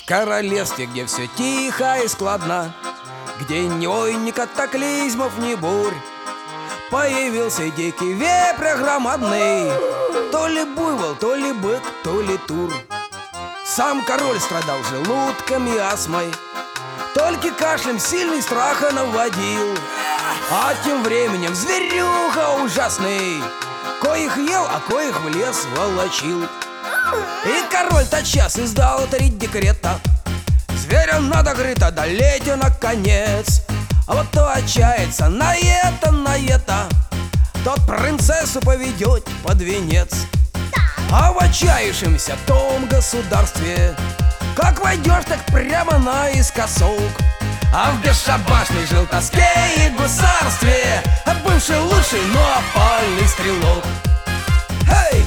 королевстве, где все тихо и складно, где ни вой, ни катаклизмов, ни бурь, появился дикий вепрь громадный. То ли буйвол, то ли бык, то ли тур. Сам король страдал желудком и астмой, только кашлем сильный страха наводил. А тем временем зверюга ужасный, коих ел, а коих в лес волочил. И король тотчас издал 3 декрета: зверям надо, говорит, одолеть наконец. А вот кто отчается на это, тот принцессу поведет под венец. А в отчаявшемся том государстве, как войдешь, так прямо наискосок. А в бесшабашной жил тоске и гусарстве бывший лучший, но опальный стрелок. Эй!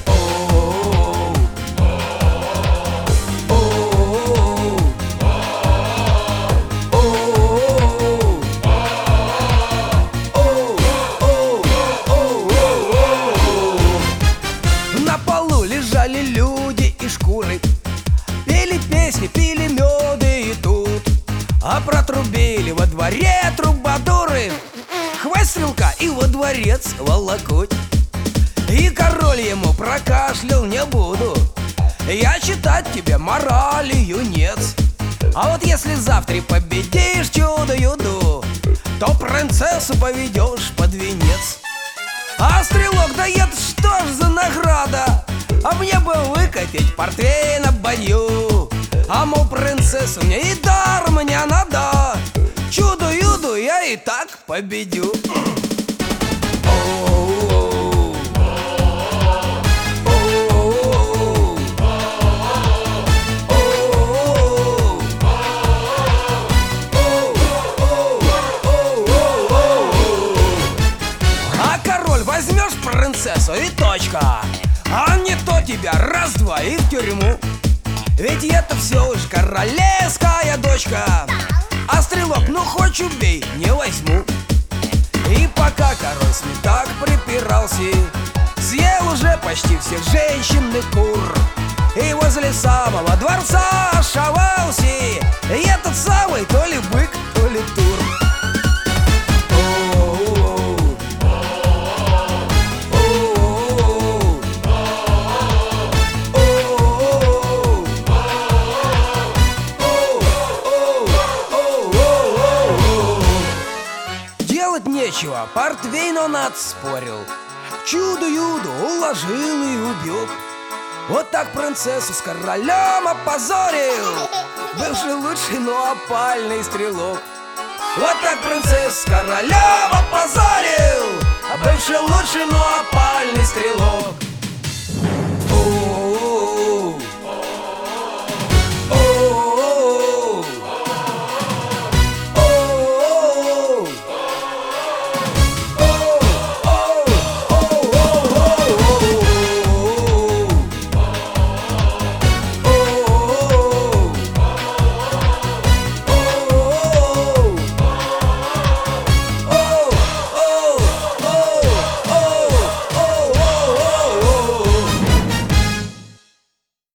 На полу лежали люди и шкуры, пели песни, пили меды и тут. А протрубили во дворе трубадуры, хвост стрелка и во дворец волокут. И король ему прокашлял: не буду я читать тебе морали, юнец. А вот если завтра победишь чудо-юду, то принцессу поведешь под венец. А стрелок: да это что ж за награда, а мне бы выкатить портвейн на баню. А мол, принцессу мне и даром не надо, чудо-юду я и так победю. А король: возьмешь принцессу и точка, а не то тебя раз-два и в тюрьму. Ведь это все уж королевская дочка. А стрелок: ну хоть убей, не возьму. И пока король с ним так припирался, съел уже почти всех женщин и кур. И возле самого дворца ошивался и этот самый то ли бык, то ли тур. Делать нечего, портвейн он отспорил, чудо-юду уложил и убег. Вот так принцессу с королем опозорил бывший лучший, но опальный стрелок. Вот так принцессу с королем опозорил бывший лучший, но опальный стрелок.